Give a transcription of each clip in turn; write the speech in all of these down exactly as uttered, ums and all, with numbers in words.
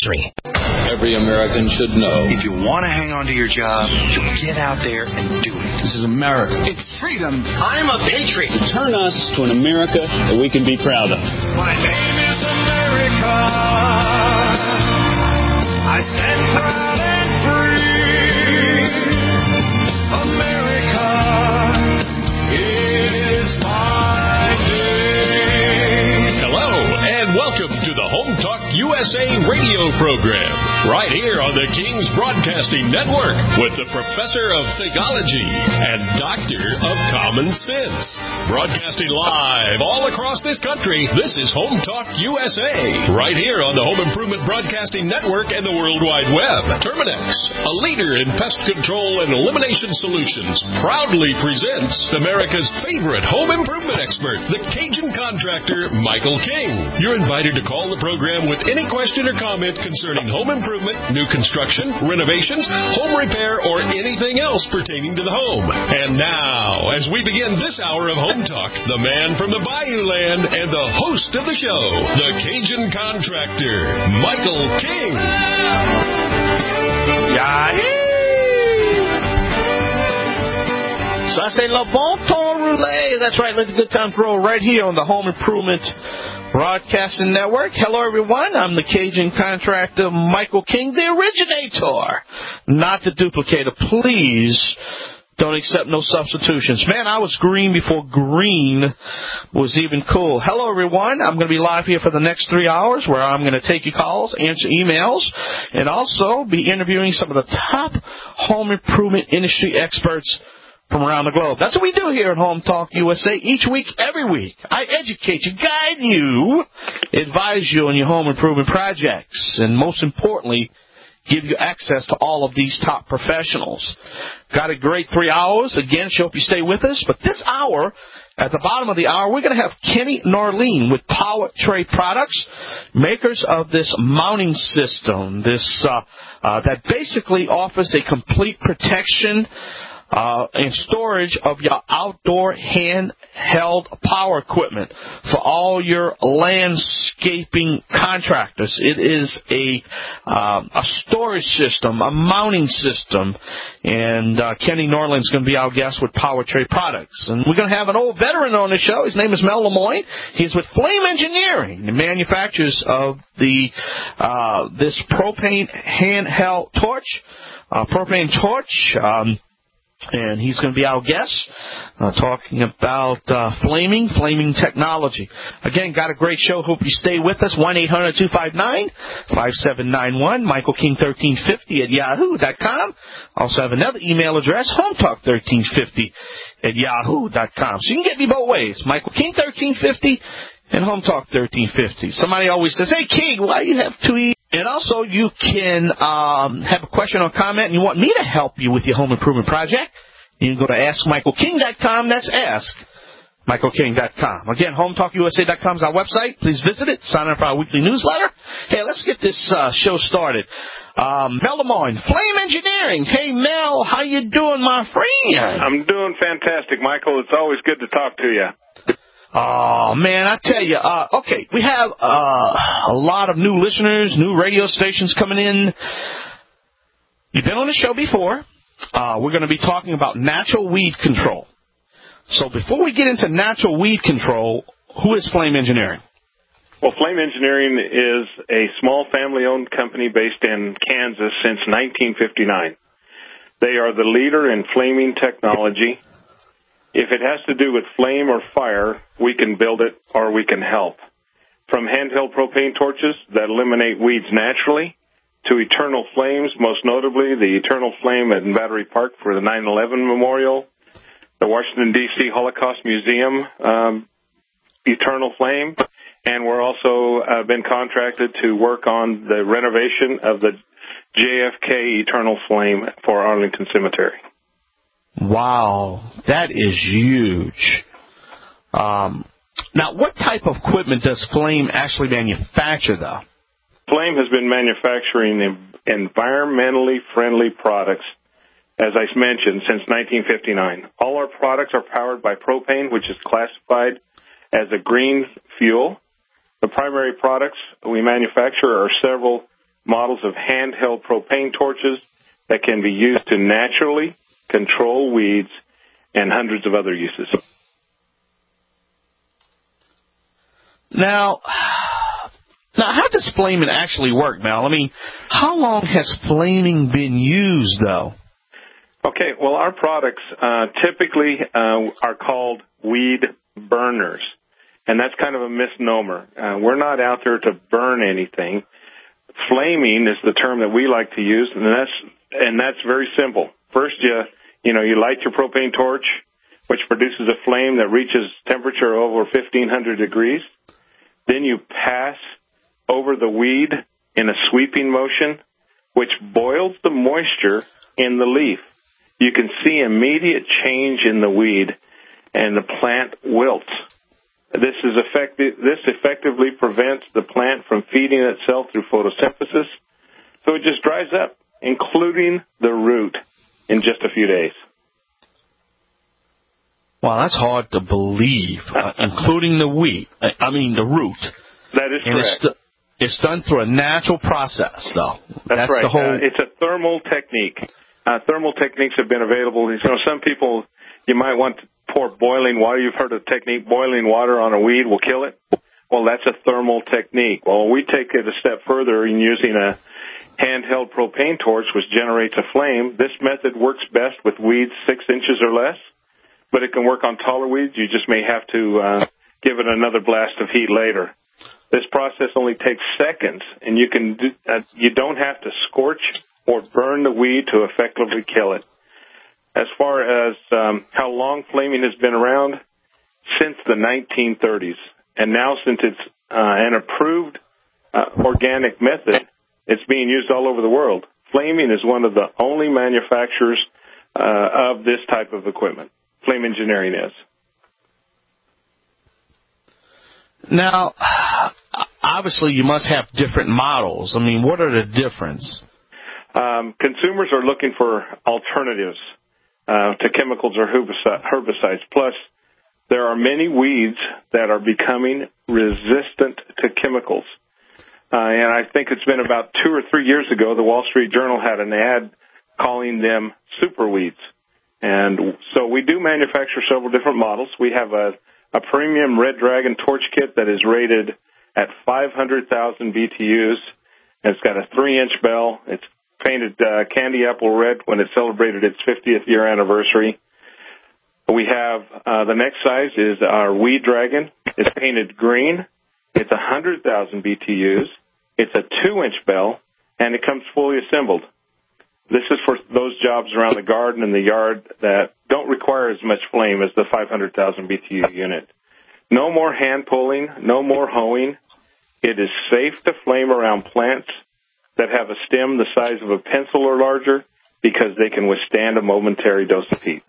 country. Every American should know. If you want to hang on to your job, you get out there and do it. This is America. It's freedom. I'm a patriot. Turn us to an America that we can be proud of. My name is America. I stand proud and free. America is my name. Hello, and welcome to the Home Talk U S A radio program, right here on the King's Broadcasting Network with the Professor of Theology and Doctor of Common Sense. Broadcasting live all across this country, this is Home Talk U S A, right here on the Home Improvement Broadcasting Network and the World Wide Web. Terminex, a leader in pest control and elimination solutions, proudly presents America's favorite home improvement expert, the Cajun contractor, Michael King. You're invited to call the program with any question or comment concerning home improvement, new construction, renovations, home repair, or anything else pertaining to the home. And now, as we begin this hour of Home Talk, the man from the Bayou Land and the host of the show, the Cajun contractor, Michael King. Yahoo! Ça, c'est le bon temps roulé. That's right, let the good times roll right here on the Home Improvement Broadcasting Network. Hello, everyone. I'm the Cajun contractor, Michael King, the originator, not the duplicator. Please don't accept no substitutions. Man, I was green before green was even cool. Hello, everyone. I'm going to be live here for the next three hours where I'm going to take your calls, answer emails, and also be interviewing some of the top home improvement industry experts from around the globe. That's what we do here at Home Talk U S A each week, every week. I educate you, guide you, advise you on your home improvement projects, and most importantly, give you access to all of these top professionals. Got a great three hours. Again, I hope you stay with us. But this hour, at the bottom of the hour, we're going to have Kenny Norleen with Power Tray Products, makers of this mounting system, this uh, uh, that basically offers a complete protection Uh, and storage of your outdoor handheld power equipment for all your landscaping contractors. It is a uh, a storage system, a mounting system, and uh, Kenny Norland's going to be our guest with Power Tray Products. And we're going to have an old veteran on the show. His name is Mel Lemoyne. He's with Flame Engineering, the manufacturers of the uh, this propane handheld torch, uh, propane torch. Um, And he's going to be our guest, uh, talking about uh, flaming, flaming technology. Again, got a great show. Hope you stay with us. one eight hundred two five nine five seven nine one, Michael King thirteen fifty at yahoo dot com. Also have another email address, hometalk thirteen fifty at yahoo dot com. So you can get me both ways, Michael King thirteen fifty and Hometalk thirteen fifty. Somebody always says, hey, King, why do you have two emails? And also, you can um, have a question or comment, and you want me to help you with your home improvement project. You can go to ask michael king dot com. That's ask michael king dot com. Again, home talk U S A dot com is our website. Please visit it. Sign up for our weekly newsletter. Hey, let's get this uh, show started. Um, Mel Lemoyne, Flame Engineering. Hey, Mel, how you doing, my friend? I'm doing fantastic, Michael. It's always good to talk to you. Oh, man, I tell you, uh, okay, we have uh, a lot of new listeners, new radio stations coming in. You've been on the show before. Uh, we're going to be talking about natural weed control. So before we get into natural weed control, who is Flame Engineering? Well, Flame Engineering is a small family-owned company based in Kansas since nineteen fifty-nine. They are the leader in flaming technology. If it has to do with flame or fire, we can build it or we can help. From handheld propane torches that eliminate weeds naturally to eternal flames, most notably the eternal flame at Battery Park for the nine eleven Memorial, the Washington, D C Holocaust Museum um, eternal flame, and we're also uh, been contracted to work on the renovation of the J F K eternal flame for Arlington Cemetery. Wow, that is huge. Um, now, what type of equipment does Flame actually manufacture, though? Flame has been manufacturing environmentally friendly products, as I mentioned, since nineteen fifty-nine. All our products are powered by propane, which is classified as a green fuel. The primary products we manufacture are several models of handheld propane torches that can be used to naturally control weeds and hundreds of other uses. Now, now, how does flaming actually work, Mel? I mean, how long has flaming been used, though? Okay, well, our products uh, typically uh, are called weed burners, and that's kind of a misnomer. Uh, we're not out there to burn anything. Flaming is the term that we like to use, and that's and that's very simple. First, you you know you light your propane torch, which produces a flame that reaches temperature over fifteen hundred degrees. Then you pass over the weed in a sweeping motion, which boils the moisture in the leaf. You can see immediate change in the weed, and the plant wilts. This is effective. This effectively prevents the plant from feeding itself through photosynthesis, so it just dries up, including the root, in just a few days. Wow, that's hard to believe, uh, including the wheat. I mean, the root. That is and correct. It's, it's done through a natural process, though. That's, that's right. The whole... uh, it's a thermal technique. Uh, thermal techniques have been available. You know, some people, you might want to pour boiling water. You've heard of the technique, boiling water on a weed will kill it. Well, that's a thermal technique. Well, we take it a step further in using a handheld propane torch, which generates a flame. This method works best with weeds six inches or less, but it can work on taller weeds. You just may have to uh, give it another blast of heat later. This process only takes seconds, and you can do, uh, you don't have to scorch or burn the weed to effectively kill it. As far as um, how long flaming has been around, since the nineteen thirties, and now since it's uh, an approved uh, organic method, it's being used all over the world. Flaming is one of the only manufacturers uh, of this type of equipment. Flame Engineering is. Now, obviously, you must have different models. I mean, what are the difference? Um, consumers are looking for alternatives uh, to chemicals or herbicides. Plus, there are many weeds that are becoming resistant to chemicals. Uh, and I think it's been about two or three years ago, the Wall Street Journal had an ad calling them super weeds. And so we do manufacture several different models. We have a, a premium Red Dragon torch kit that is rated at five hundred thousand B T Us. And it's got a three-inch bell. It's painted uh, candy apple red when it celebrated its fiftieth year anniversary. We have uh, the next size is our Weed Dragon. It's painted green. It's one hundred thousand B T Us. It's a two-inch bell, and it comes fully assembled. This is for those jobs around the garden and the yard that don't require as much flame as the five hundred thousand B T U unit. No more hand pulling, no more hoeing. It is safe to flame around plants that have a stem the size of a pencil or larger because they can withstand a momentary dose of heat.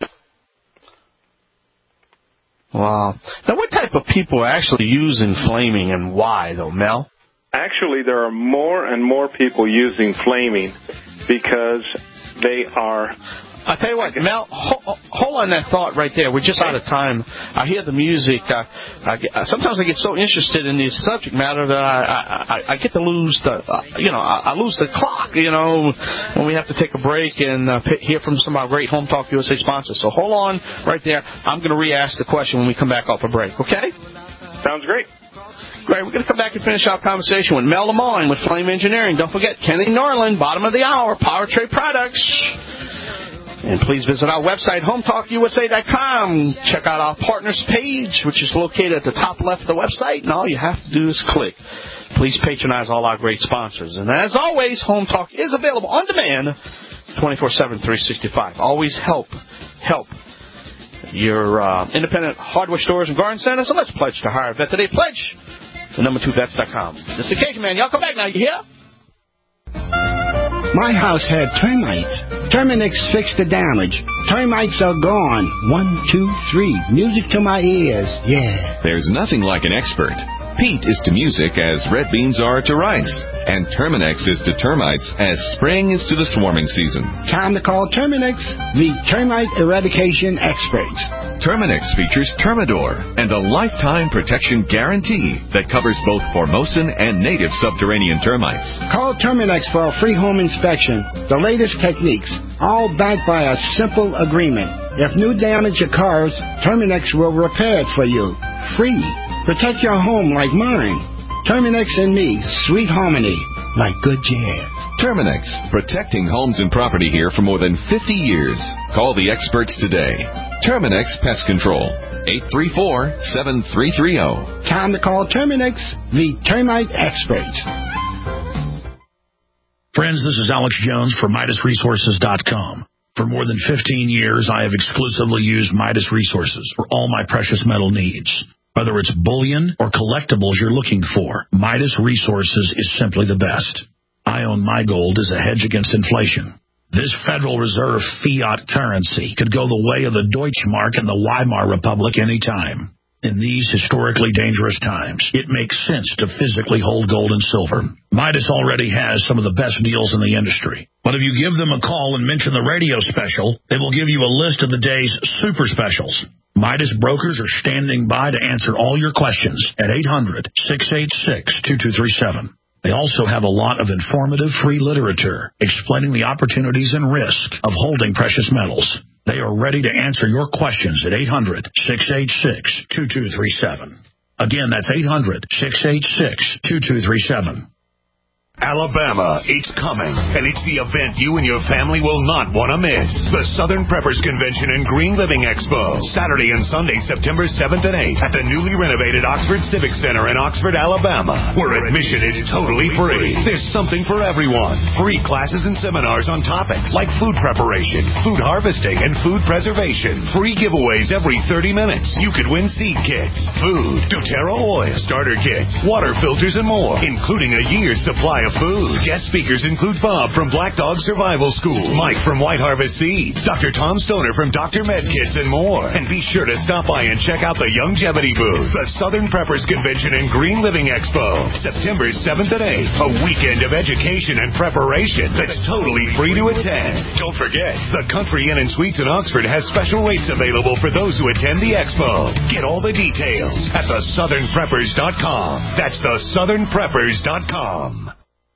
Wow. Now, what type of people are actually using flaming and why, though, Mel? Actually, there are more and more people using flaming because they are... I'll tell you what, Mel, hold, hold on that thought right there. We're just out of time. I hear the music. I, I, sometimes I get so interested in this subject matter that I, I, I get to lose the, uh, you know, I, I lose the clock, you know, when we have to take a break and uh, hear from some of our great Home Talk U S A sponsors. So hold on right there. I'm going to re-ask the question when we come back off a break, okay? Sounds great. Great. We're going to come back and finish our conversation with Mel Lemoyne with Flame Engineering. Don't forget, Kenny Norland, bottom of the hour, Power Trade Products. And please visit our website, home talk U S A dot com. Check out our partners page, which is located at the top left of the website, and all you have to do is click. Please patronize all our great sponsors. And as always, Home Talk is available on demand twenty-four seven, three sixty-five. Always help, help your uh, independent hardware stores and garden centers. So let's pledge to hire a vet today. Pledge to number two vets dot com. Mister Cajun Man, y'all come back now. You hear? My house had termites. Terminix fixed the damage. Termites are gone. One, two, three. Music to my ears. Yeah. There's nothing like an expert. Peat is to music as red beans are to rice. And Terminex is to termites as spring is to the swarming season. Time to call Terminex, the termite eradication experts. Terminex features Termidor and a lifetime protection guarantee that covers both Formosan and native subterranean termites. Call Terminex for a free home inspection. The latest techniques, all backed by a simple agreement. If new damage occurs, Terminex will repair it for you. Free. Protect your home like mine. Terminex and me, sweet harmony, like good jazz. Terminex, protecting homes and property here for more than fifty years. Call the experts today. Terminex Pest Control, eight three four, seven three three zero. Time to call Terminex, the termite experts. Friends, this is Alex Jones for Midas Resources dot com. For more than fifteen years, I have exclusively used Midas Resources for all my precious metal needs. Whether it's bullion or collectibles you're looking for, Midas Resources is simply the best. I own my gold as a hedge against inflation. This Federal Reserve fiat currency could go the way of the Deutschmark and the Weimar Republic any time. In these historically dangerous times, it makes sense to physically hold gold and silver. Midas already has some of the best deals in the industry. But if you give them a call and mention the radio special, they will give you a list of the day's super specials. Midas brokers are standing by to answer all your questions at eight hundred, six eight six, two two three seven. They also have a lot of informative free literature explaining the opportunities and risks of holding precious metals. They are ready to answer your questions at eight hundred, six eight six, two two three seven. Again, that's eight hundred, six eight six, two two three seven. Alabama, it's coming, and it's the event you and your family will not want to miss. The Southern Preppers Convention and Green Living Expo, Saturday and Sunday, September seventh and eighth, at the newly renovated Oxford Civic Center in Oxford, Alabama, where admission is totally free. There's something for everyone. Free classes and seminars on topics like food preparation, food harvesting, and food preservation. Free giveaways every thirty minutes. You could win seed kits, food, doTERRA oil, starter kits, water filters, and more, including a year's supply of food. Guest speakers include Bob from Black Dog Survival School, Mike from White Harvest Seeds, Doctor Tom Stoner from Doctor Medkits, and more. And be sure to stop by and check out the Longevity booth. The Southern Preppers Convention and Green Living Expo, September seventh and eighth, a weekend of education and preparation that's totally free to attend. Don't forget, the Country Inn and Suites in Oxford has special rates available for those who attend the expo. Get all the details at the southern preppers dot com. That's the southern preppers dot com.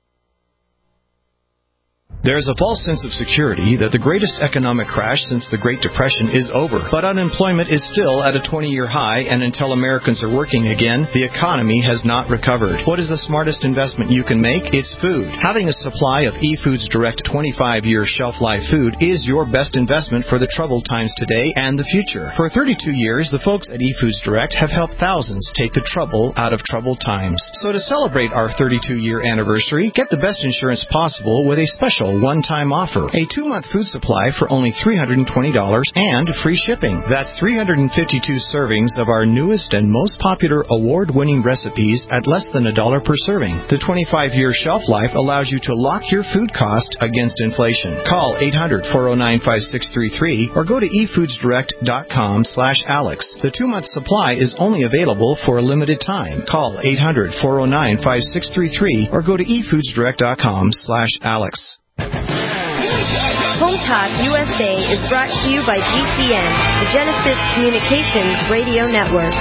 There's a false sense of security that the greatest economic crash since the Great Depression is over. But unemployment is still at a twenty-year high, and until Americans are working again, the economy has not recovered. What is the smartest investment you can make? It's food. Having a supply of eFoods Direct twenty-five year shelf life food is your best investment for the troubled times today and the future. For thirty-two years, the folks at eFoods Direct have helped thousands take the trouble out of troubled times. So to celebrate our thirty-two year anniversary, get the best insurance possible with a special one-time offer. A two-month food supply for only three hundred twenty dollars and free shipping. That's three hundred fifty-two servings of our newest and most popular award-winning recipes at less than a dollar per serving. The twenty-five year shelf life allows you to lock your food cost against inflation. Call eight hundred, four oh nine, five six three three or go to e foods direct dot com slash Alex. The two-month supply is only available for a limited time. Call eight hundred, four oh nine, five six three three or go to e foods direct dot com slash Alex. Home Talk U S A is brought to you by G C N, the Genesis Communications Radio Network.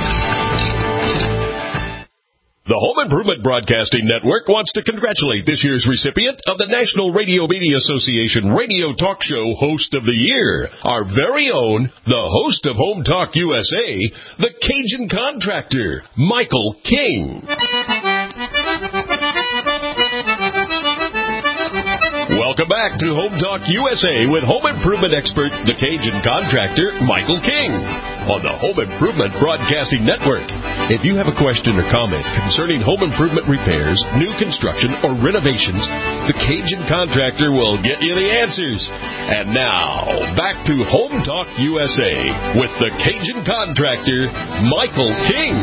The Home Improvement Broadcasting Network wants to congratulate this year's recipient of the National Radio Media Association Radio Talk Show Host of the Year, our very own, the host of Home Talk U S A, the Cajun Contractor, Michael King. Welcome back to Home Talk U S A with home improvement expert, the Cajun Contractor, Michael King, on the Home Improvement Broadcasting Network. If you have a question or comment concerning home improvement repairs, new construction, or renovations, the Cajun Contractor will get you the answers. And now, back to Home Talk U S A with the Cajun Contractor, Michael King.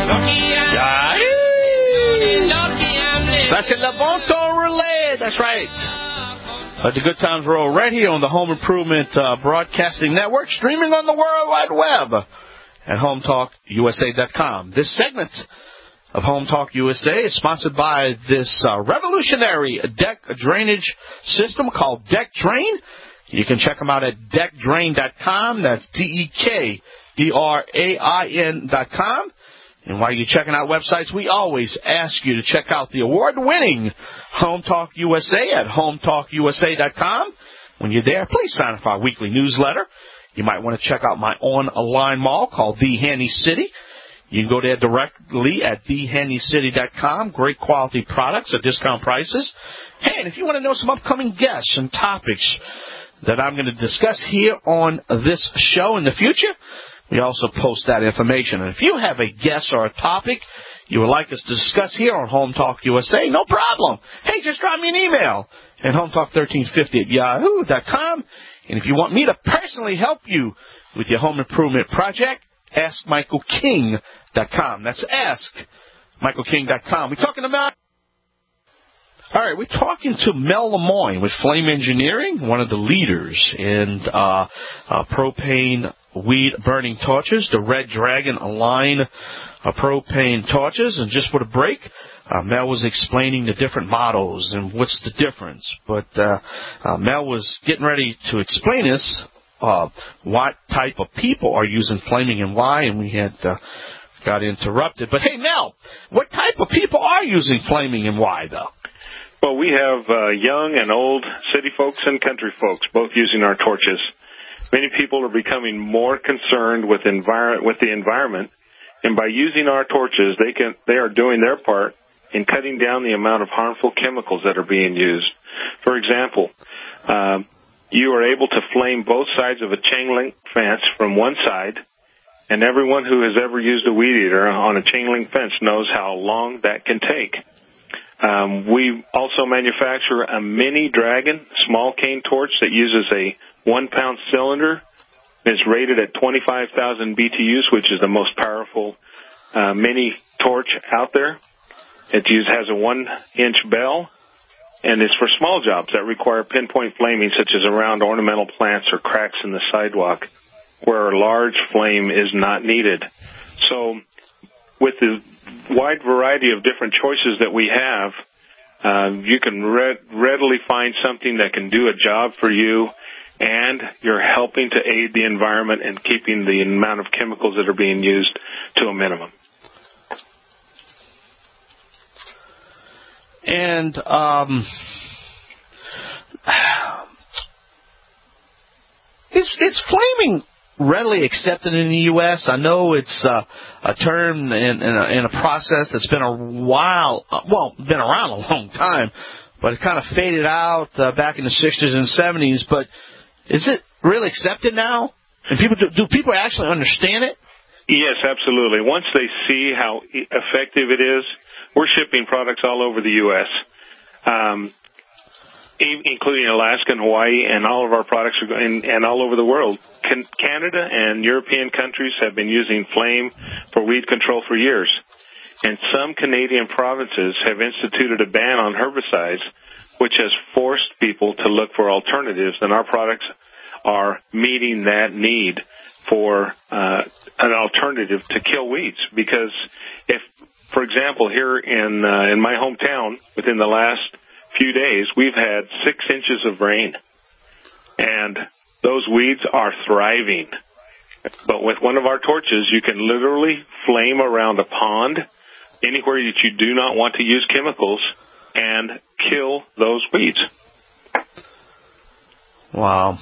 Ça, c'est le bon ton relais. That's right. Let the good times roll right here on the Home Improvement uh, Broadcasting Network, streaming on the World Wide Web at home talk U S A dot com. This segment of Home Talk U S A is sponsored by this uh, revolutionary deck drainage system called Deck Drain. You can check them out at deck drain dot com. That's D E K D R A I N dot com. And while you're checking out websites, we always ask you to check out the award-winning Home Talk U S A at home talk u s a dot com. When you're there, please sign up for our weekly newsletter. You might want to check out my online mall called The Handy City. You can go there directly at the handy city dot com. Great quality products at discount prices. Hey, and if you want to know some upcoming guests and topics that I'm going to discuss here on this show in the future, we also post that information. And if you have a guest or a topic you would like us to discuss here on Home Talk U S A, no problem. Hey, just drop me an email at home talk thirteen fifty at yahoo dot com. And if you want me to personally help you with your home improvement project, ask michael king dot com. That's ask michael king dot com. We're talking about All right, we're talking to Mel Lemoyne with Flame Engineering, one of the leaders in uh, uh, propane weed-burning torches, the Red Dragon line of propane torches. And just for the break, uh, Mel was explaining the different models and what's the difference. But uh, uh, Mel was getting ready to explain this, uh, what type of people are using flaming and why, and we had uh, got interrupted. But, hey, Mel, what type of people are using flaming and why, though? Well, we have uh, young and old city folks and country folks both using our torches. Many people are becoming more concerned with envir- with the environment, and by using our torches, they can they are doing their part in cutting down the amount of harmful chemicals that are being used. For example, um, you are able to flame both sides of a chain link fence from one side, and everyone who has ever used a weed eater on a chain link fence knows how long that can take. Um, we also manufacture a mini Dragon small cane torch that uses a one-pound cylinder. It's rated at twenty-five thousand B T Us, which is the most powerful uh, mini torch out there. It use, has a one-inch bell, and it's for small jobs that require pinpoint flaming, such as around ornamental plants or cracks in the sidewalk, where a large flame is not needed. So with the wide variety of different choices that we have, uh, you can re- readily find something that can do a job for you, and you're helping to aid the environment and keeping the amount of chemicals that are being used to a minimum. And um, is, is flaming readily accepted in the U S? I know it's uh, a term and a, a process that's been a while, well, been around a long time, but it kind of faded out uh, back in the sixties and seventies. But is it really accepted now? And people do, do people actually understand it? Yes, absolutely. Once they see how effective it is, we're shipping products all over the U S, um, including Alaska and Hawaii, and all of our products are going, and all over the world. Can, Canada and European countries have been using flame for weed control for years, and some Canadian provinces have instituted a ban on herbicides, which has forced people to look for alternatives, and our products are meeting that need for uh, an alternative to kill weeds. Because if, for example, here in uh, in my hometown, within the last few days, we've had six inches of rain, and those weeds are thriving. But with one of our torches, you can literally flame around a pond, anywhere that you do not want to use chemicals, and kill those weeds. Wow.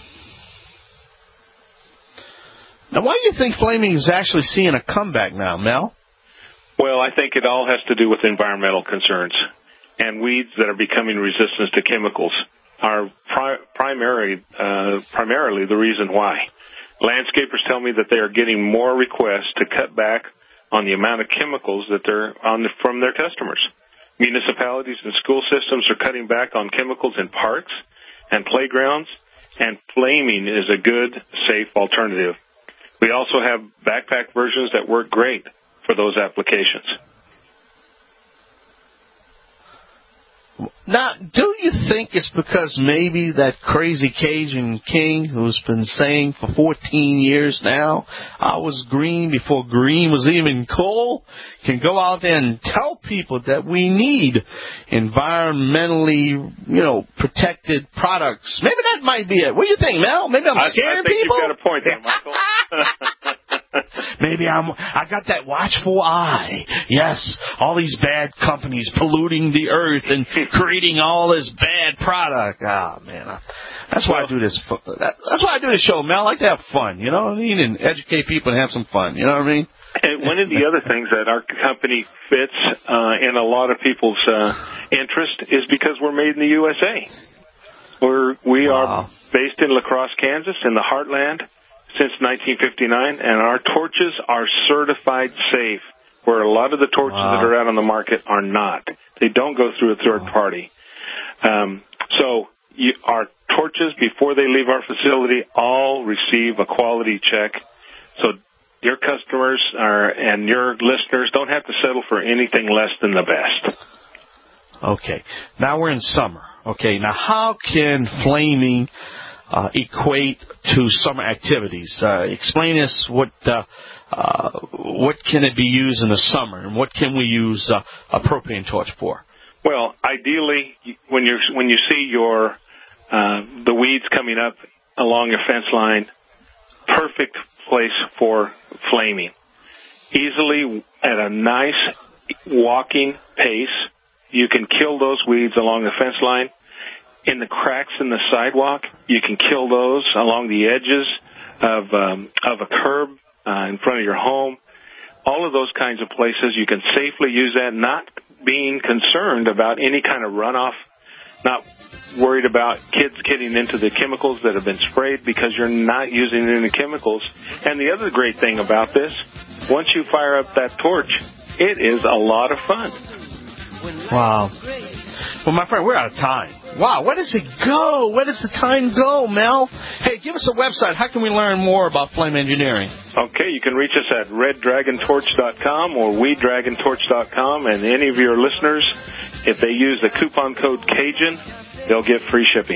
Now, why do you think flaming is actually seeing a comeback now, Mel? Well, I think it all has to do with environmental concerns, and weeds that are becoming resistant to chemicals are pri- primary, uh, primarily the reason why. Landscapers tell me that they are getting more requests to cut back on the amount of chemicals that they're on the, from their customers. Municipalities and school systems are cutting back on chemicals in parks and playgrounds, and flaming is a good, safe alternative. We also have backpack versions that work great for those applications. Now, do you think it's because maybe that crazy Cajun king who's been saying for fourteen years now, I was green before green was even cool, can go out there and tell people that we need environmentally, you know, protected products? Maybe that might be it. What do you think, Mel? Maybe I'm scaring I, I think people? You've got a point there, Michael. Maybe I'm, I got that watchful eye. Yes, all these bad companies polluting the earth and creating all this bad product. Ah, oh, man, I, that's why I do this. That, that's why I do this show, Mel. I like to have fun, you know what I mean, and educate people and have some fun. You know what I mean? And one of the other things that our company fits uh, in a lot of people's uh, interest is because we're made in the U S A. We're we wow. are based in La Crosse, Kansas, in the heartland, since nineteen fifty-nine, and our torches are certified safe, where a lot of the torches wow. that are out on the market are not. They don't go through a third wow. party. Um, so you, our torches, before they leave our facility, all receive a quality check. So your customers are, and your listeners don't have to settle for anything less than the best. Okay. Now we're in summer. Okay. Now how can flaming Uh, equate to summer activities? Uh, explain us what uh, uh, what can it be used in the summer, and what can we use uh, a propane torch for? Well, ideally, when you when you see your uh, the weeds coming up along your fence line, perfect place for flaming. Easily at a nice walking pace, you can kill those weeds along the fence line. In the cracks in the sidewalk, you can kill those along the edges of um, of a curb uh, in front of your home. All of those kinds of places, you can safely use that, not being concerned about any kind of runoff, not worried about kids getting into the chemicals that have been sprayed because you're not using any chemicals. And the other great thing about this, once you fire up that torch, it is a lot of fun. Wow. Well, my friend, we're out of time. Wow, where does it go? Where does the time go, Mel? Hey, give us a website. How can we learn more about flame engineering? Okay, you can reach us at red dragon torch dot com or we dragon torch dot com, and any of your listeners, if they use the coupon code Cajun, they'll get free shipping.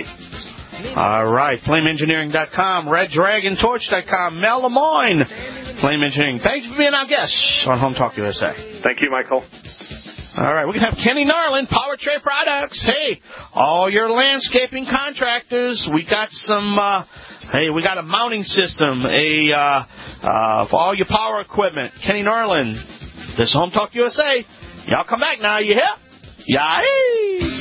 All right, flame engineering dot com, red dragon torch dot com, Mel Lemoyne, Flame Engineering. Thanks for being our guest on Home Talk U S A. Thank you, Michael. All right, we can have Kenny Narland, Power Tray Products. Hey, all your landscaping contractors, we got some, uh, hey, we got a mounting system, a, uh, uh, for all your power equipment. Kenny Narland, this is Home Talk U S A. Y'all come back now, you hear? Yay!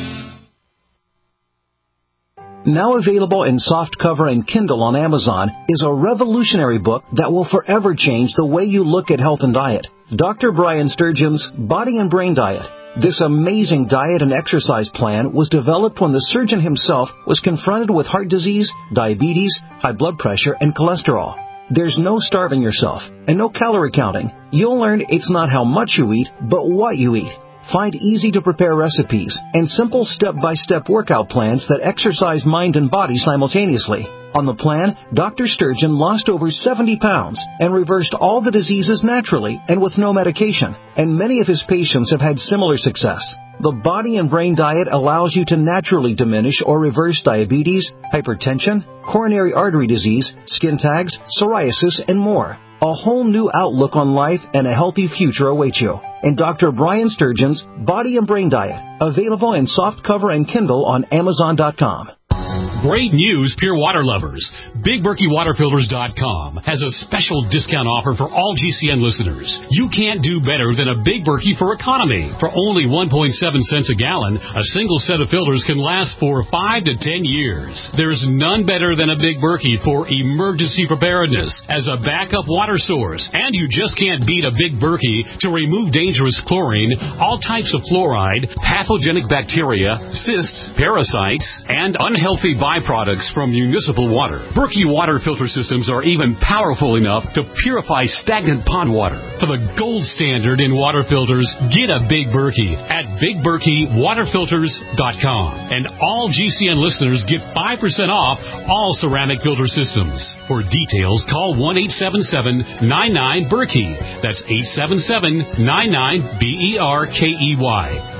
Now available in softcover and Kindle on Amazon is a revolutionary book that will forever change the way you look at health and diet. Doctor Brian Sturgeon's Body and Brain Diet. This amazing diet and exercise plan was developed when the surgeon himself was confronted with heart disease, diabetes, high blood pressure, and cholesterol. There's no starving yourself and no calorie counting. You'll learn it's not how much you eat, but what you eat. Find easy-to-prepare recipes and simple step-by-step workout plans that exercise mind and body simultaneously. On the plan, Doctor Sturgeon lost over seventy pounds and reversed all the diseases naturally and with no medication, and many of his patients have had similar success. The Body and Brain Diet allows you to naturally diminish or reverse diabetes, hypertension, coronary artery disease, skin tags, psoriasis, and more. A whole new outlook on life and a healthy future awaits you in Doctor Brian Sturgeon's Body and Brain Diet, available in softcover and Kindle on Amazon dot com. Great news, pure water lovers. Big Berkey Water Filters dot com has a special discount offer for all G C N listeners. You can't do better than a Big Berkey for economy. For only one point seven cents a gallon, a single set of filters can last for five to ten years. There's none better than a Big Berkey for emergency preparedness as a backup water source. And you just can't beat a Big Berkey to remove dangerous chlorine, all types of fluoride, pathogenic bacteria, cysts, parasites, and unhealthy byproducts from municipal water. Berkey water filter systems are even powerful enough to purify stagnant pond water. For the gold standard in water filters, get a Big Berkey at Big Berkey Water Filters dot com. And all G C N listeners get five percent off all ceramic filter systems. For details, call one eight seven seven, nine nine, Berkey. That's eight seven seven, nine nine, B E R K E Y.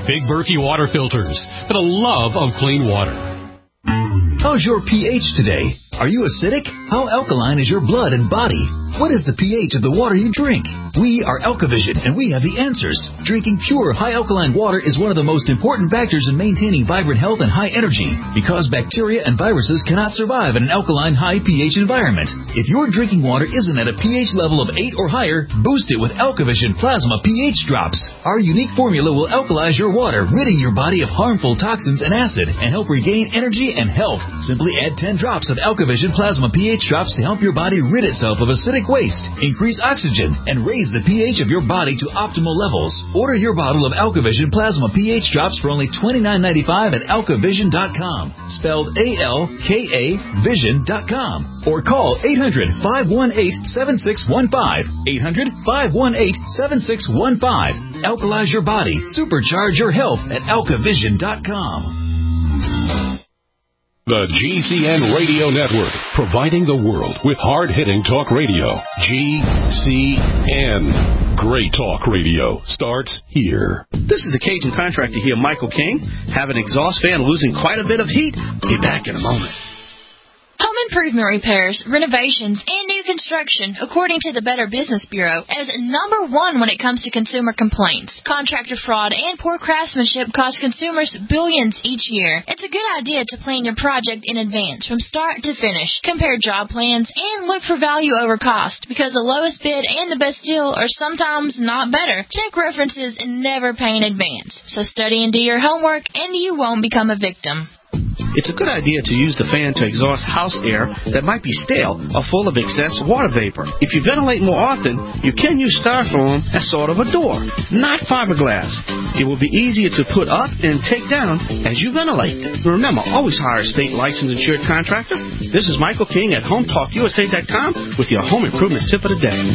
Big Berkey Water Filters, for the love of clean water. How's your pH today? Are you acidic? How alkaline is your blood and body? What is the pH of the water you drink? We are Alkavision, and we have the answers. Drinking pure, high alkaline water is one of the most important factors in maintaining vibrant health and high energy, because bacteria and viruses cannot survive in an alkaline, high pH environment. If your drinking water isn't at a pH level of eight or higher, boost it with Alkavision Plasma pH Drops. Our unique formula will alkalize your water, ridding your body of harmful toxins and acid, and help regain energy and health. Simply add ten drops of Alkavision Plasma pH Drops to help your body rid itself of acidic waste, increase oxygen, and raise the pH of your body to optimal levels. Order your bottle of Alkavision Plasma pH Drops for only twenty-nine ninety-five at alkavision dot com, spelled A L K A vision dot com, or call eight hundred, five one eight, seven six one five, eight hundred, five one eight, seven six one five. Alkalize your body, supercharge your health at alkavision dot com. The G C N Radio Network, providing the world with hard-hitting talk radio. G C N. Great talk radio starts here. This is the Cajun contractor here, Michael King. Have an exhaust fan losing quite a bit of heat? Be back in a moment. Home improvement repairs, renovations, and new construction, according to the Better Business Bureau, is number one when it comes to consumer complaints. Contractor fraud and poor craftsmanship cost consumers billions each year. It's a good idea to plan your project in advance, from start to finish. Compare job plans and look for value over cost, because the lowest bid and the best deal are sometimes not better. Check references and never pay in advance. So study and do your homework, and you won't become a victim. It's a good idea to use the fan to exhaust house air that might be stale or full of excess water vapor. If you ventilate more often, you can use styrofoam as sort of a door, not fiberglass. It will be easier to put up and take down as you ventilate. Remember, always hire a state licensed insured contractor. This is Michael King at home talk U S A dot com with your home improvement tip of the day.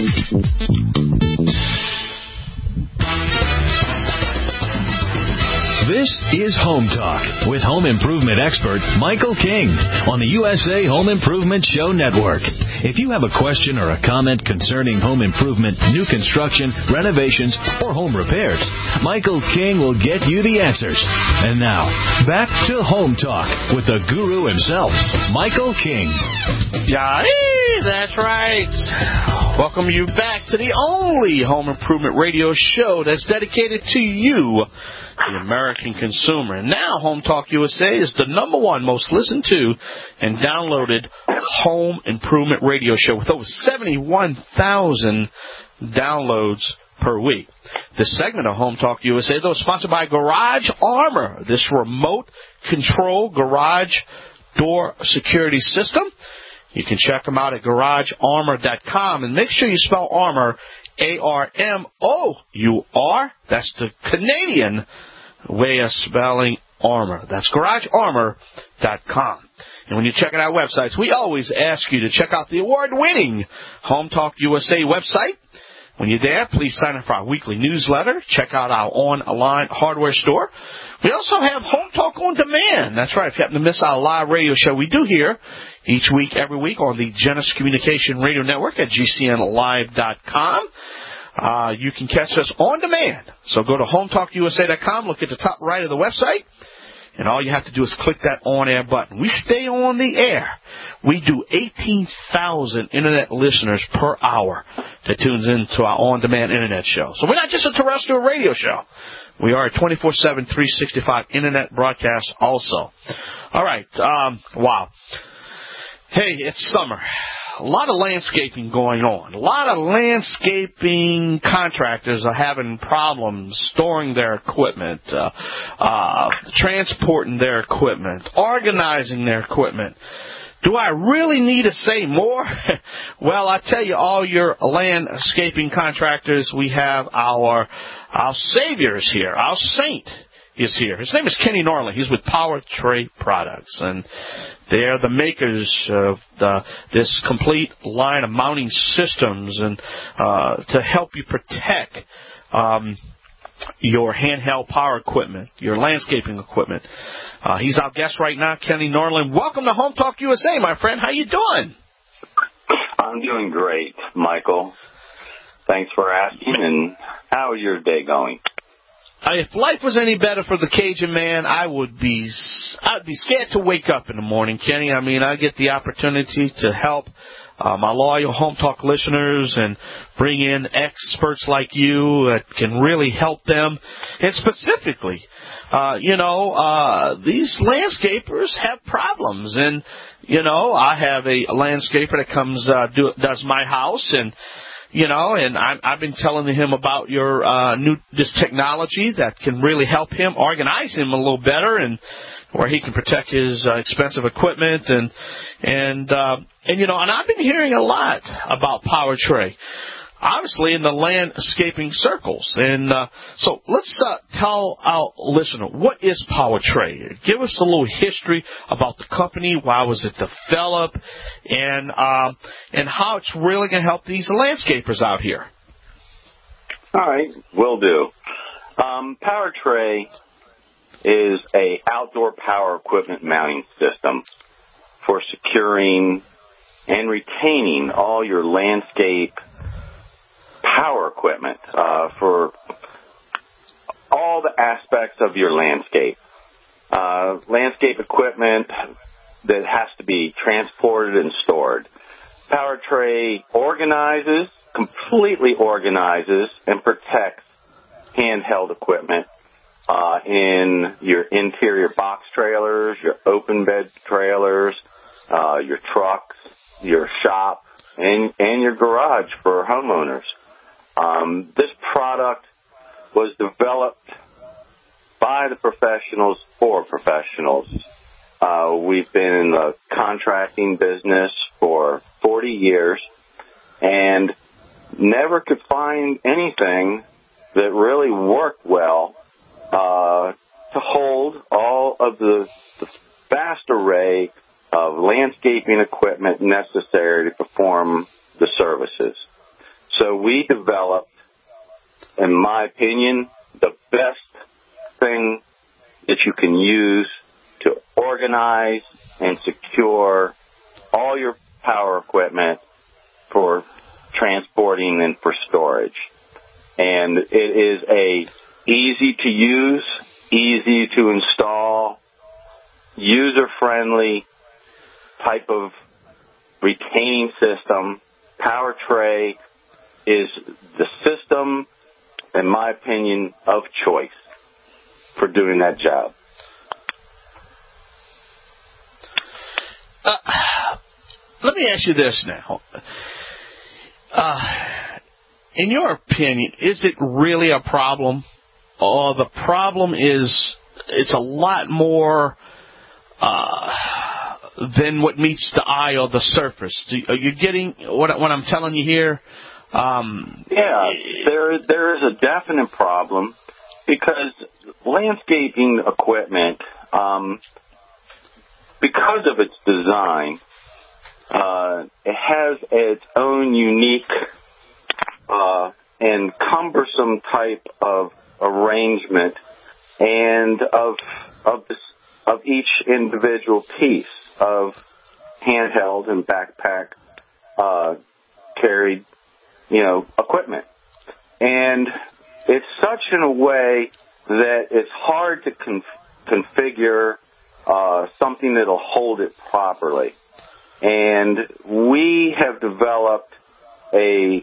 This is Home Talk with home improvement expert Michael King on the U S A Home Improvement Show Network. If you have a question or a comment concerning home improvement, new construction, renovations, or home repairs, Michael King will get you the answers. And now, back to Home Talk with the guru himself, Michael King. Yeah, that's right. Welcome you back to the only home improvement radio show that's dedicated to you, the American consumer. And now Home Talk U S A is the number one most listened to and downloaded home improvement radio show with over seventy-one thousand downloads per week. This segment of Home Talk U S A, though, is sponsored by Garage Armor, this remote control garage door security system. You can check them out at garage armor dot com, and make sure you spell armor A R M O U R. That's the Canadian way of spelling armor. That's garage armor dot com. And when you check out our websites, we always ask you to check out the award-winning Home Talk U S A website. When you're there, please sign up for our weekly newsletter. Check out our online hardware store. We also have Home Talk on Demand. That's right. If you happen to miss our live radio show, we do here each week, every week on the Genesis Communication Radio Network at G C N live dot com. Uh, you can catch us on demand. So go to home talk U S A dot com, look at the top right of the website, and all you have to do is click that on-air button. We stay on the air. We do eighteen thousand Internet listeners per hour that tunes into our on-demand Internet show. So we're not just a terrestrial radio show. We are a twenty-four seven, three sixty-five Internet broadcast also. All right. Um, wow. Hey, it's summer. A lot of landscaping going on. A lot of landscaping contractors are having problems storing their equipment, uh, uh, transporting their equipment, organizing their equipment. Do I really need to say more? Well, I tell you, all your landscaping contractors, we have our our saviors here. Our saint is here. His name is Kenny Norland. He's with Power Tray Products, and they're the makers of the, this complete line of mounting systems and uh, to help you protect um, your handheld power equipment, your landscaping equipment. Uh, he's our guest right now, Kenny Norland. Welcome to Home Talk U S A, my friend. How you doing? I'm doing great, Michael. Thanks for asking. And how is your day going? if life was any better for the Cajun man, I would be I'd be scared to wake up in the morning, Kenny. I mean, I get the opportunity to help uh, my loyal Home Talk listeners and bring in experts like you that can really help them. And specifically, uh, you know, uh, these landscapers have problems. And, you know, I have a landscaper that comes, uh, do, does my house, and You know, and I, I've been telling him about your uh, new this technology that can really help him organize him a little better, and where he can protect his uh, expensive equipment, and and uh, and you know, and I've been hearing a lot about PowerTray, obviously in the landscaping circles, and uh, so let's uh, tell our listener, what is PowerTray? Give us a little history about the company, why was it developed, and uh, and how it's really going to help these landscapers out here. All right, will do. Um, PowerTray is a outdoor power equipment mounting system for securing and retaining all your landscape power equipment uh, for all the aspects of your landscape. Uh, landscape equipment that has to be transported and stored. PowerTray organizes, completely organizes, and protects handheld equipment uh, in your interior box trailers, your open bed trailers, uh, your trucks, your shop, and, and your garage for homeowners. Um, this product was developed by the professionals for professionals. Uh, we've been in the contracting business for forty years and never could find anything that really worked well uh, to hold all of the, the vast array of landscaping equipment necessary to perform the services. So we developed, in my opinion, the best thing that you can use to organize and secure all your power equipment for transporting and for storage. And it is a easy to use, easy to install, user-friendly type of retaining system. PowerTray is the system, in my opinion, of choice for doing that job. Uh, let me ask you this now. Uh, in your opinion, is it really a problem? Or the problem is it's a lot more uh, than what meets the eye or the surface? Do, are you getting what, what I'm telling you here? Um, yeah, there there is a definite problem because landscaping equipment, um, because of its design, uh, it has its own unique uh, and cumbersome type of arrangement and of of this, of each individual piece of handheld and backpack uh, carried, you know, equipment. And it's such in a way that it's hard to con- configure uh, something that'll hold it properly. And we have developed a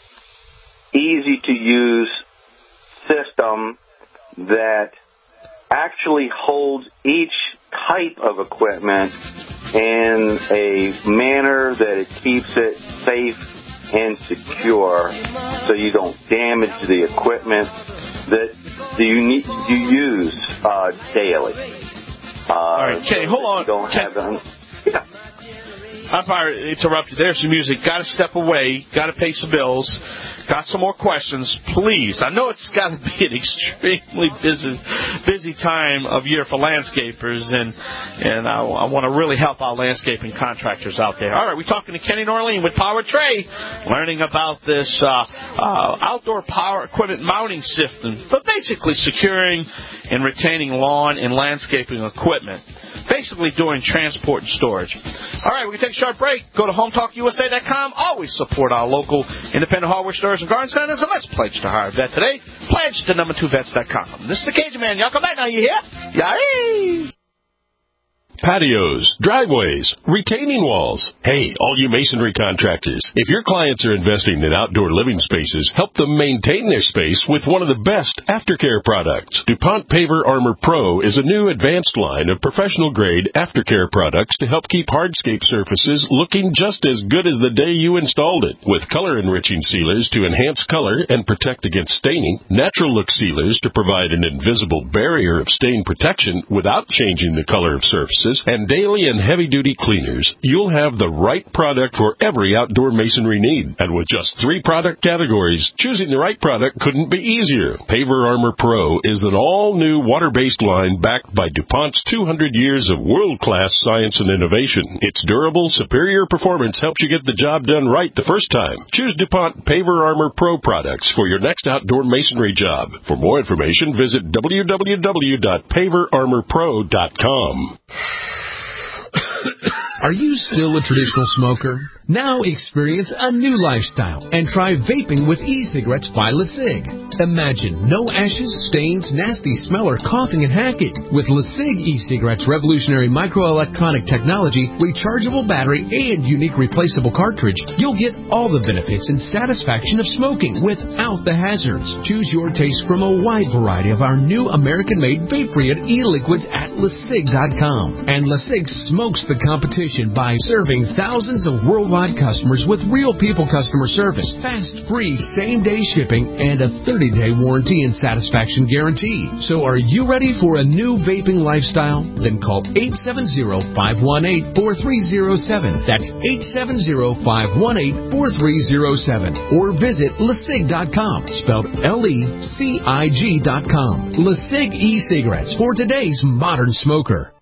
easy-to-use system that actually holds each type of equipment in a manner that it keeps it safe and secure, so you don't damage the equipment that you need, you use uh, daily. Uh, All right, Kenny, hold on. Don't Ken, have them. Yeah. I'm sorry to interrupt you. There's some music. Got to step away. Got to pay some bills. Got some more questions, please. I know it's got to be an extremely busy, busy time of year for landscapers, and and I, I want to really help our landscaping contractors out there. All right, we're talking to Kenny Norling with PowerTray, learning about this uh, uh, outdoor power equipment mounting system, but basically securing and retaining lawn and landscaping equipment. basically doing transport and storage. All right, we can take a short break. Go to home talk U S A dot com. Always support our local independent hardware stores and garden centers. And let's pledge to hire a vet today. Pledge to number two vets dot com. This is the Cajun Man. Y'all come back now. You hear? Yay! Patios, driveways, retaining walls. Hey, all you masonry contractors, if your clients are investing in outdoor living spaces, help them maintain their space with one of the best aftercare products. DuPont Paver Armor Pro is a new advanced line of professional-grade aftercare products to help keep hardscape surfaces looking just as good as the day you installed it. With color-enriching sealers to enhance color and protect against staining, natural look sealers to provide an invisible barrier of stain protection without changing the color of surfaces, and daily and heavy-duty cleaners, you'll have the right product for every outdoor masonry need. And with just three product categories, choosing the right product couldn't be easier. Paver Armor Pro is an all-new water-based line backed by DuPont's two hundred years of world-class science and innovation. Its durable, superior performance helps you get the job done right the first time. Choose DuPont Paver Armor Pro products for your next outdoor masonry job. For more information, visit w w w dot paver armor pro dot com. Are you still a traditional smoker? Now experience a new lifestyle and try vaping with e-cigarettes by LeSig. Imagine no ashes, stains, nasty smell, or coughing and hacking. With LeSig e-cigarettes' revolutionary microelectronic technology, rechargeable battery, and unique replaceable cartridge, you'll get all the benefits and satisfaction of smoking without the hazards. Choose your taste from a wide variety of our new American-made vape-free e-liquids at LeSig dot com. And LeSig smokes the competition by serving thousands of worldwide customers with real people customer service, fast, free, same-day shipping, and a thirty-day warranty and satisfaction guarantee. So are you ready for a new vaping lifestyle? Then call eight seven zero, five one eight, four three zero seven. That's eight seven zero, five one eight, four three zero seven. Or visit LeSig dot com, spelled L E C I G dot com. LeSig e-cigarettes for today's modern smoker.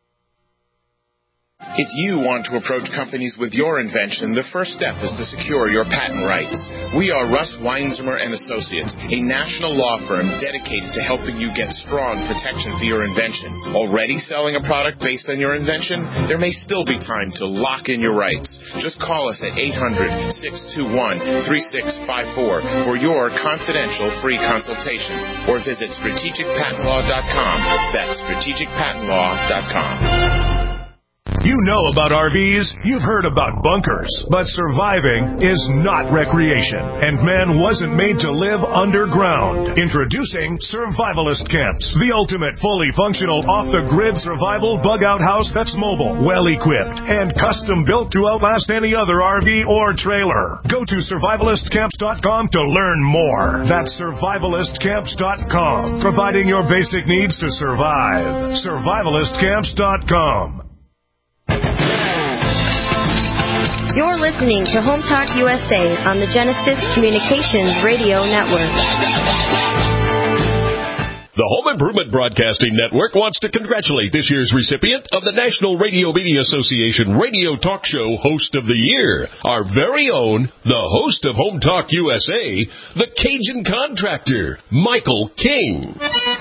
If you want to approach companies with your invention, the first step is to secure your patent rights. We are Russ Weinzimmer and Associates, a national law firm dedicated to helping you get strong protection for your invention. Already selling a product based on your invention? There may still be time to lock in your rights. Just call us at eight hundred, six two one, three six five four for your confidential free consultation, or visit strategic patent law dot com. That's strategic patent law dot com. You know about R Vs, you've heard about bunkers, but surviving is not recreation, and man wasn't made to live underground. Introducing Survivalist Camps, the ultimate fully functional off-the-grid survival bug-out house that's mobile, well-equipped, and custom-built to outlast any other R V or trailer. Go to survivalist camps dot com to learn more. That's survivalist camps dot com, providing your basic needs to survive. survivalist camps dot com. You're listening to Home Talk U S A on the Genesis Communications Radio Network. The Home Improvement Broadcasting Network wants to congratulate this year's recipient of the National Radio Media Association Radio Talk Show Host of the Year, our very own, the host of Home Talk U S A, the Cajun Contractor, Michael King.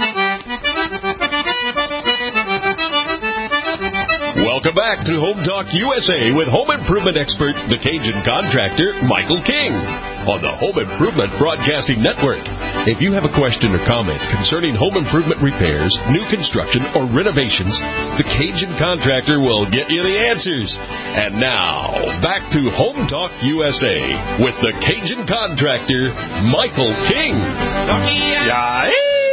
Welcome back to Home Talk U S A with home improvement expert, the Cajun Contractor, Michael King, on the Home Improvement Broadcasting Network. If you have a question or comment concerning home improvement repairs, new construction, or renovations, the Cajun Contractor will get you the answers. And now, back to Home Talk U S A with the Cajun Contractor, Michael King. Yeah.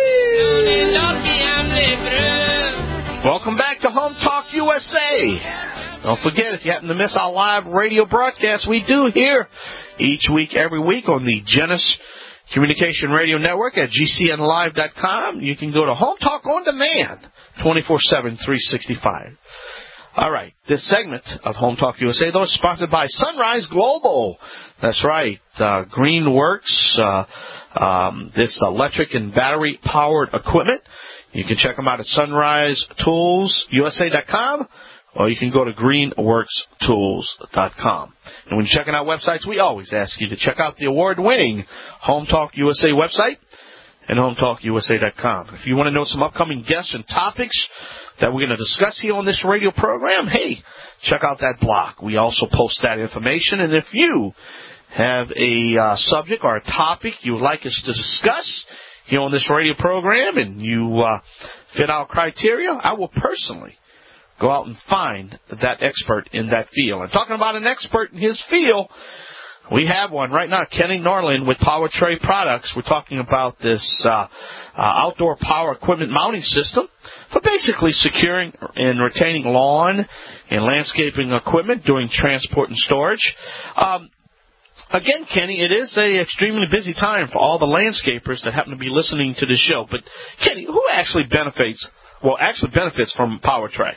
Welcome back to Home Talk U S A. Don't forget, if you happen to miss our live radio broadcast, we do here each week, every week on the Genesis Communication Radio Network at G C N live dot com. You can go to Home Talk On Demand, twenty-four seven, three sixty-five. All right, this segment of Home Talk U S A, though, is sponsored by Sunrise Global. That's right, uh, Greenworks, uh, um, this electric and battery-powered equipment. You can check them out at sunrise tools U S A dot com, or you can go to greenworks tools dot com. And when you're checking out websites, we always ask you to check out the award-winning Home Talk U S A website and home talk U S A dot com. If you want to know some upcoming guests and topics that we're going to discuss here on this radio program, hey, check out that blog. We also post that information. And if you have a uh, subject or a topic you would like us to discuss here on this radio program and you uh, fit our criteria, I will personally go out and find that expert in that field. And talking about an expert in his field, we have one right now, Kenny Norland with Power Tray Products. We're talking about this uh, uh, outdoor power equipment mounting system for basically securing and retaining lawn and landscaping equipment during transport and storage. Um, again, Kenny, it is a extremely busy time for all the landscapers that happen to be listening to the show. But, Kenny, who actually benefits, well, actually benefits from Power Tray?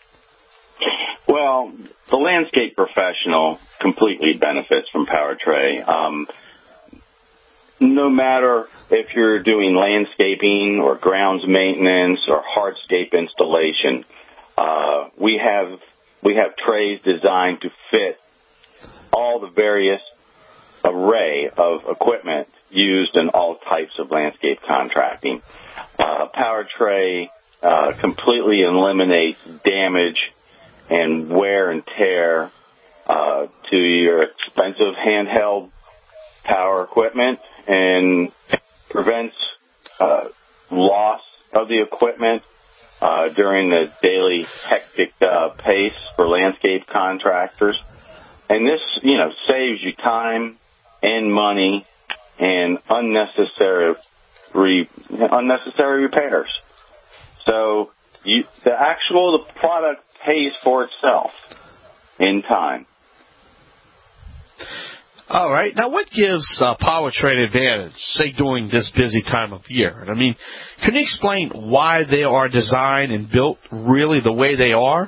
Well, the landscape professional completely benefits from Power Tray. Um, no matter if you're doing landscaping or grounds maintenance or hardscape installation, uh, we have we have trays designed to fit all the various array of equipment used in all types of landscape contracting. Uh, Power Tray uh, completely eliminates damage and wear and tear uh, to your expensive handheld power equipment and prevents uh, loss of the equipment uh, during the daily hectic uh, pace for landscape contractors. And this, you know, saves you time and money and unnecessary re- unnecessary repairs. So you, the actual the product pays for itself in time. All right. Now, what gives uh, Power Tray advantage, say, during this busy time of year? I mean, can you explain why they are designed and built really the way they are?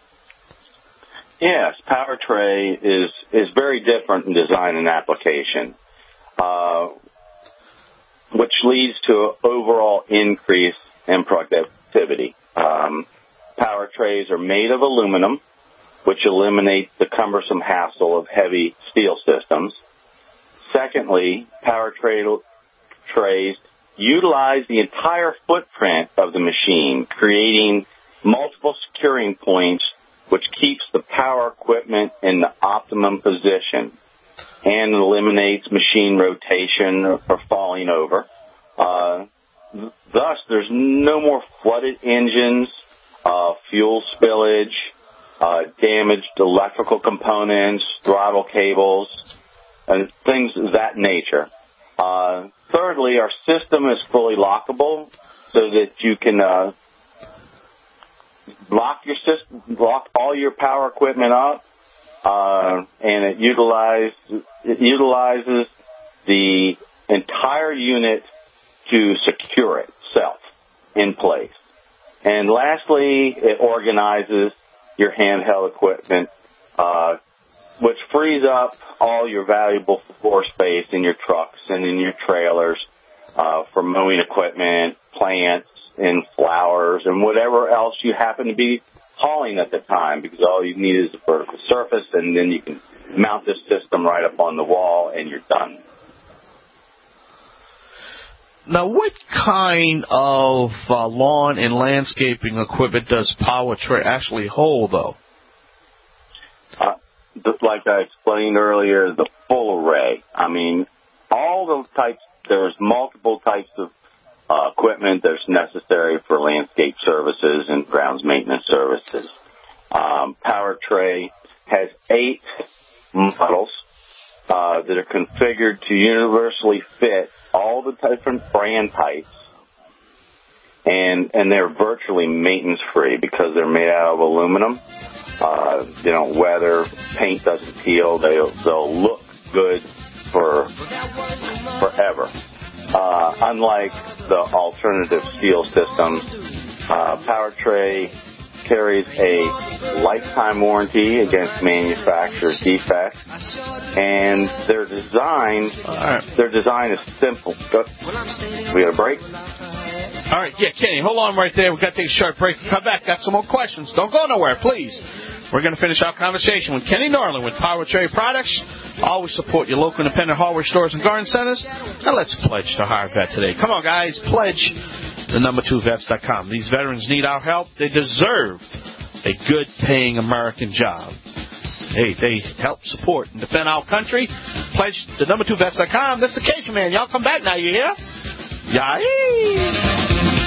Yes, Power Tray is, is very different in design and application, uh, which leads to an overall increase in productivity. Um, Power trays are made of aluminum, which eliminates the cumbersome hassle of heavy steel systems. Secondly, Power tray, trays utilize the entire footprint of the machine, creating multiple securing points, which keeps the power equipment in the optimum position and eliminates machine rotation or, or falling over. Uh, thus, there's no more flooded engines, Uh, fuel spillage, uh, damaged electrical components, throttle cables, and things of that nature. Uh, thirdly, our system is fully lockable so that you can uh, lock your system, lock all your power equipment up, uh, and it, utilize, it utilizes the entire unit to secure itself in place. And lastly, it organizes your handheld equipment, uh, which frees up all your valuable floor space in your trucks and in your trailers uh, for mowing equipment, plants, and flowers, and whatever else you happen to be hauling at the time, because all you need is a vertical surface, and then you can mount this system right up on the wall, and you're done. Now, what kind of uh, lawn and landscaping equipment does Power Tray actually hold, though? Uh, just like I explained earlier, the full array. I mean, all the types, there's multiple types of uh, equipment that's necessary for landscape services and grounds maintenance services. Um, Power Tray has eight models uh, that are configured to universally fit all the different brand types, and and they're virtually maintenance free because they're made out of aluminum. Uh, they don't weather, paint doesn't peel. They'll they'll look good for forever. Uh, unlike the alternative steel systems, uh, Power Tray carries a lifetime warranty against manufacturer's defects, and their design, their design is simple. We got a break? All right, yeah, Kenny, hold on right there. We've got to take a short break. Come back, got some more questions. Don't go nowhere, please. We're going to finish our conversation with Kenny Norland with Power Tray Products. Always support your local independent hardware stores and garden centers. Now let's pledge to Hire Vet today. Come on, guys, pledge the number two vets dot com. These veterans need our help. They deserve a good-paying American job. Hey, they help support and defend our country. Pledge to number two vets dot com. This is the Cajun Man. Y'all come back now, you hear? Yay!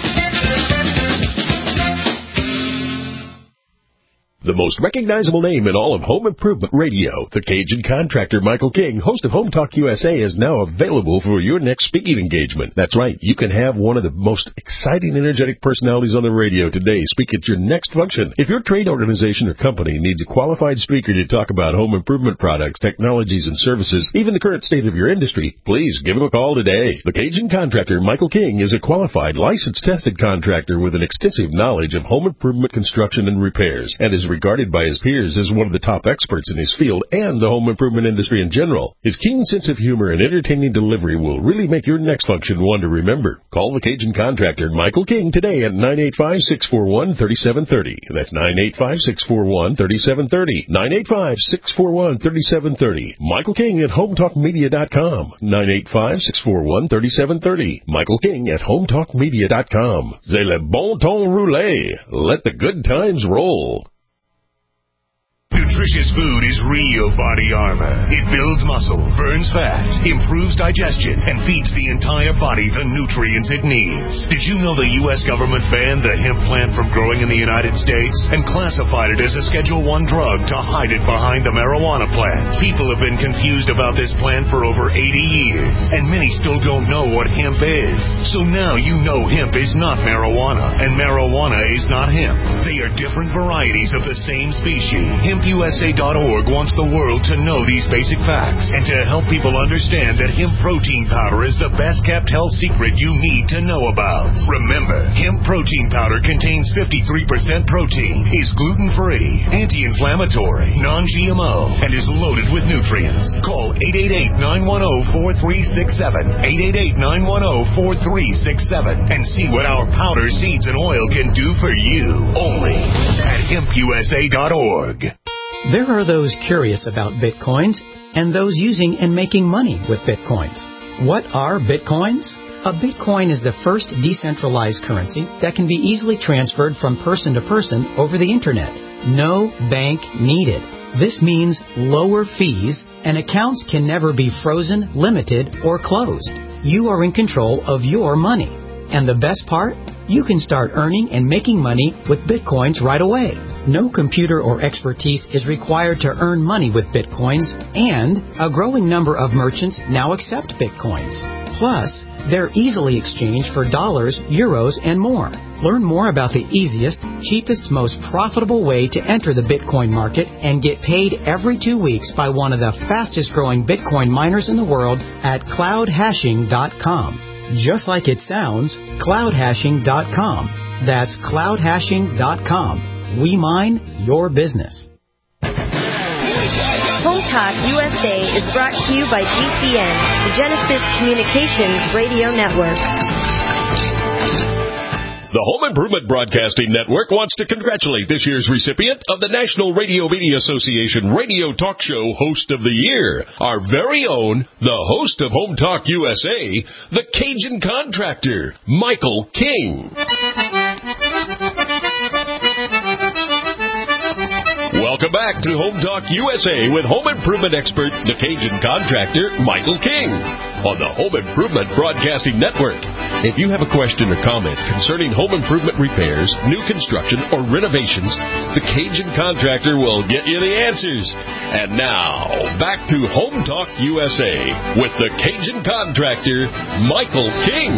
The most recognizable name in all of home improvement radio, the Cajun Contractor Michael King, host of Home Talk U S A, is now available for your next speaking engagement. That's right, you can have one of the most exciting, energetic personalities on the radio today speak at your next function. If your trade organization or company needs a qualified speaker to talk about home improvement products, technologies, and services, even the current state of your industry, please give him a call today. The Cajun Contractor Michael King is a qualified, licensed, tested contractor with an extensive knowledge of home improvement construction and repairs, and is regarded by his peers as one of the top experts in his field and the home improvement industry in general. His keen sense of humor and entertaining delivery will really make your next function one to remember. Call the Cajun Contractor Michael King today at nine eight five, six four one, three seven three zero. That's nine eight five, six four one, three seven three zero. nine eight five, six four one, three seven three zero. Michael King at home talk media dot com. nine eight five, six four one, three seven three zero. Michael King at home talk media dot com. C'est le bon temps roulé. Let the good times roll. Nutritious food is real body armor. It builds muscle, burns fat, improves digestion, and feeds the entire body the nutrients it needs. Did you know the U S government banned the hemp plant from growing in the United States and classified it as a Schedule one drug to hide it behind the marijuana plant? People have been confused about this plant for over eighty years, and many still don't know what hemp is. So now you know hemp is not marijuana, and marijuana is not hemp. They are different varieties of the same species. hemp U S A dot org wants the world to know these basic facts and to help people understand that hemp protein powder is the best kept health secret you need to know about. Remember, hemp protein powder contains fifty-three percent protein, is gluten-free, anti-inflammatory, non-G M O, and is loaded with nutrients. Call eight eight eight, nine one zero, four three six seven, eight eight eight, nine one zero, four three six seven, and see what our powder, seeds, and oil can do for you. Only at hemp U S A dot org. There are those curious about Bitcoins and those using and making money with Bitcoins. What are Bitcoins? A Bitcoin is the first decentralized currency that can be easily transferred from person to person over the Internet. No bank needed. This means lower fees, and accounts can never be frozen, limited, or closed. You are in control of your money. And the best part? You can start earning and making money with Bitcoins right away. No computer or expertise is required to earn money with Bitcoins, and a growing number of merchants now accept Bitcoins. Plus, they're easily exchanged for dollars, euros, and more. Learn more about the easiest, cheapest, most profitable way to enter the Bitcoin market and get paid every two weeks by one of the fastest growing Bitcoin miners in the world at cloud hashing dot com. Just like it sounds, cloud hashing dot com. That's cloud hashing dot com. We mine your business. Home Talk U S A is brought to you by G C N, the Genesis Communications Radio Network. The Home Improvement Broadcasting Network wants to congratulate this year's recipient of the National Radio Media Association Radio Talk Show Host of the Year, our very own, the host of Home Talk U S A, the Cajun Contractor, Michael King. Welcome back to Home Talk U S A with home improvement expert, the Cajun Contractor, Michael King, on the Home Improvement Broadcasting Network. If you have a question or comment concerning home improvement repairs, new construction, or renovations, the Cajun Contractor will get you the answers. And now, back to Home Talk U S A with the Cajun Contractor, Michael King.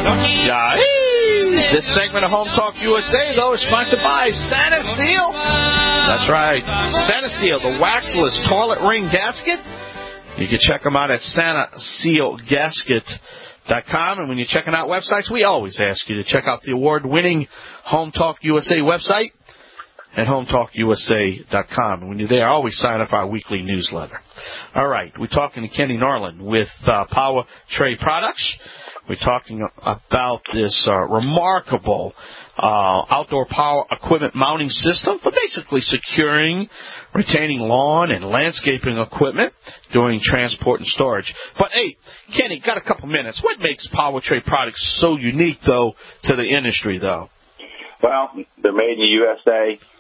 This segment of Home Talk U S A, though, is sponsored by Saniseal. That's right. Saniseal, the waxless toilet ring gasket. You can check them out at Saniseal Gasket dot com. And when you're checking out websites, we always ask you to check out the award-winning Home Talk U S A website at home talk U S A dot com. And when you're there, always sign up for our weekly newsletter. All right, we're talking to Kenny Norland with uh, Power Tray Products. We're talking about this uh, remarkable uh, outdoor power equipment mounting system for basically securing, retaining lawn and landscaping equipment during transport and storage. But, hey, Kenny, got a couple minutes. What makes PowerTray products so unique, though, to the industry, though? Well, they're made in the U S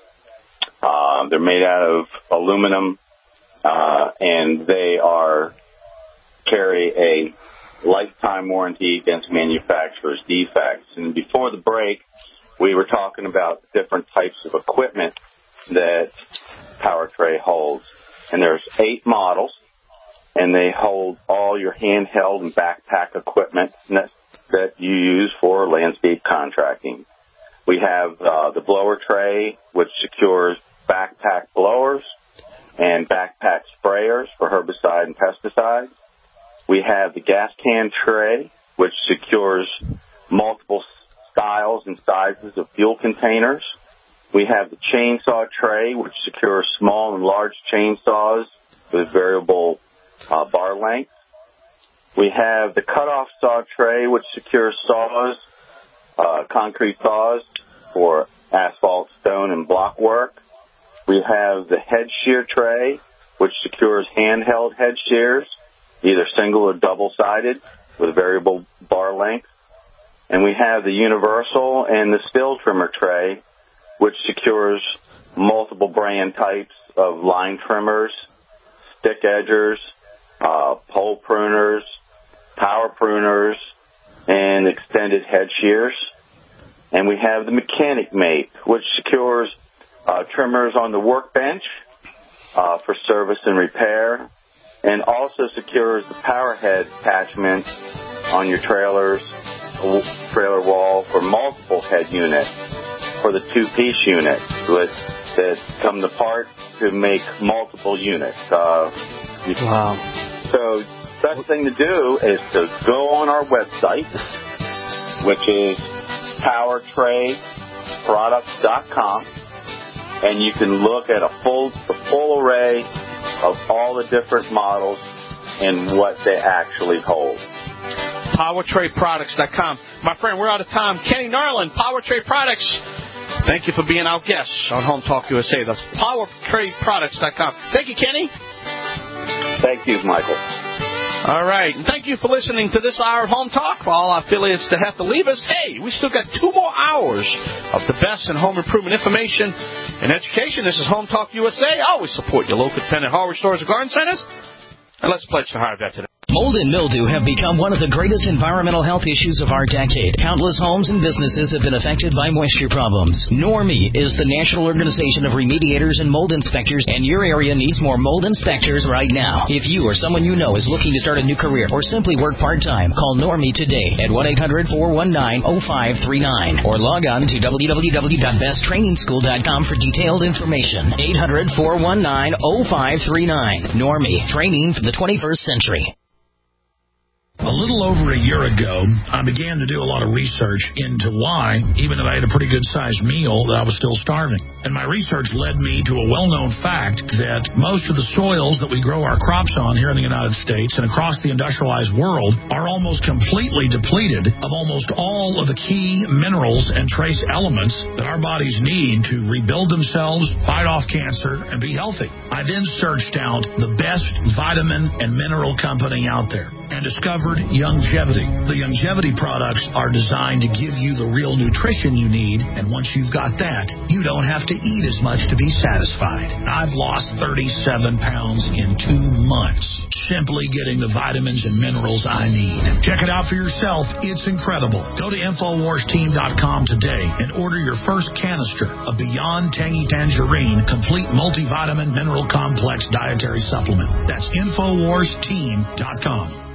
A. Uh, they're made out of aluminum, uh, and they are carry a lifetime warranty against manufacturer's defects. And before the break, we were talking about different types of equipment that PowerTray holds. And there's eight models, and they hold all your handheld and backpack equipment that, that you use for landscape contracting. We have uh, the blower tray, which secures backpack blowers and backpack sprayers for herbicide and pesticides. We have the gas can tray, which secures multiple styles and sizes of fuel containers. We have the chainsaw tray, which secures small and large chainsaws with variable uh, bar length. We have the cutoff saw tray, which secures saws, uh, concrete saws for asphalt, stone, and block work. We have the head shear tray, which secures handheld head shears, either single or double-sided with variable bar length. And we have the universal and the still trimmer tray, which secures multiple brand types of line trimmers, stick edgers, uh, pole pruners, power pruners, and extended head shears. And we have the mechanic mate, which secures uh, trimmers on the workbench uh, for service and repair, and also secures the power head attachments on your trailers, trailer wall for multiple head units, for the two-piece unit with, that come apart to make multiple units. Uh, wow. So the best thing to do is to go on our website, which is power tray products dot com, and you can look at a full, the full array of all the different models and what they actually hold. power tray products dot com. My friend, we're out of time. Kenny Nerlin, PowerTray Products. Thank you for being our guest on Home Talk U S A. That's power tray products dot com. Thank you, Kenny. Thank you, Michael. All right. And thank you for listening to this hour of Home Talk. For all our affiliates that have to leave us, hey, we still got two more hours of the best in home improvement information and education. This is Home Talk U S A. Always support your local independent hardware stores and garden centers. And let's pledge to hire that today. Mold and mildew have become one of the greatest environmental health issues of our decade. Countless homes and businesses have been affected by moisture problems. Normie is the National Organization of Remediators and Mold Inspectors, and your area needs more mold inspectors right now. If you or someone you know is looking to start a new career or simply work part-time, call Normie today at one eight hundred, four one nine, oh five three nine or log on to w w w dot best training school dot com for detailed information. eight hundred, four one nine, oh five three nine. Normie, training for the twenty-first century. A little over a year ago, I began to do a lot of research into why, even though I had a pretty good-sized meal, that I was still starving. And my research led me to a well-known fact that most of the soils that we grow our crops on here in the United States and across the industrialized world are almost completely depleted of almost all of the key minerals and trace elements that our bodies need to rebuild themselves, fight off cancer, and be healthy. I then searched out the best vitamin and mineral company out there and discovered Youngevity. The Youngevity products are designed to give you the real nutrition you need, and once you've got that, you don't have to eat as much to be satisfied. I've lost thirty-seven pounds in two months, simply getting the vitamins and minerals I need. Check it out for yourself. It's incredible. Go to infowars team dot com today and order your first canister of Beyond Tangy Tangerine Complete Multivitamin Mineral Complex Dietary Supplement. That's infowars team dot com.